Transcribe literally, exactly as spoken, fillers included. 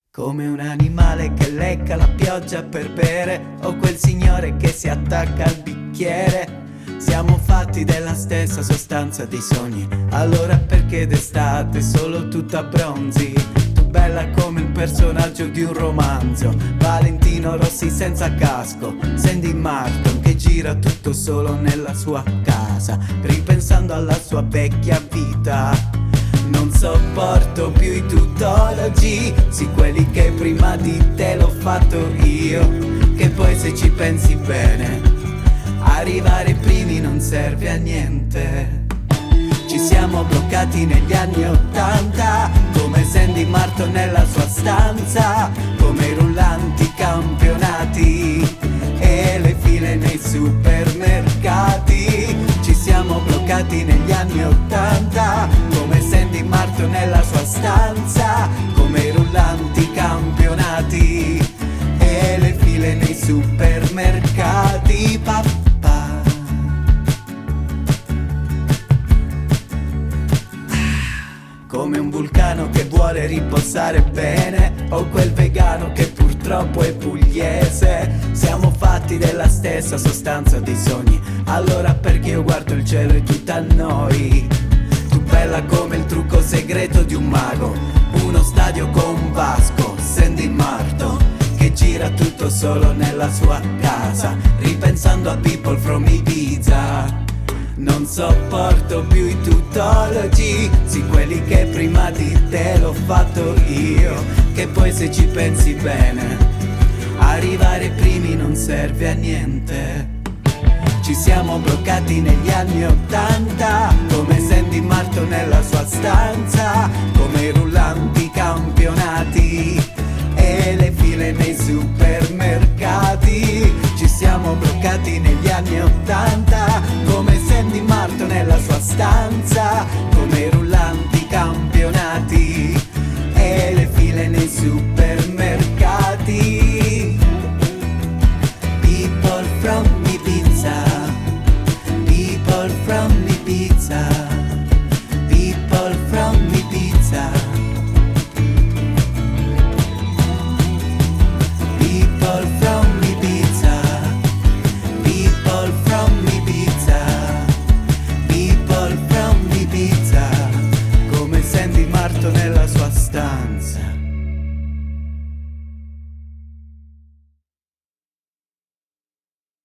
Come un animale che lecca la pioggia per bere, o quel signore che si attacca al bicchiere. Siamo fatti della stessa sostanza dei sogni, allora perché d'estate solo tu t'abbronzi? Tu bella come il personaggio di un romanzo, Valentino Rossi senza casco, Sandy Martin che gira tutto solo nella sua casa, ripensando alla sua vecchia vita. Non sopporto più i tutologi, sì quelli che prima di te l'ho fatto io, che poi se ci pensi bene, arrivare primi non serve a niente. Ci siamo bloccati negli anni ottanta, come Sandy Martin nella sua stanza, come i rullanti campionati e le file nei supermercati. Ci siamo bloccati negli anni ottanta, come Sandy Martin nella sua stanza, come i rullanti campionati e le file nei supermercati. Papà, come un vulcano che vuole riposare bene, o quel vegano che purtroppo è pugliese. Siamo fatti della stessa sostanza dei sogni, allora perché io guardo il cielo e tu t'annoi? Tu bella come il trucco segreto di un mago, uno stadio con Vasco, Sandy Martin che gira tutto solo nella sua casa, ripensando a people from Ibiza. Non sopporto più i tutologi, sì quelli che prima di te l'ho fatto io, che poi se ci pensi bene, arrivare primi non serve a niente. Ci siamo bloccati negli anni ottanta, come Sandy Martin nella sua stanza, come i rullanti campionati e le file nei supermercati. Ci siamo bloccati negli anni ottanta, come Sandy Martin nella sua stanza,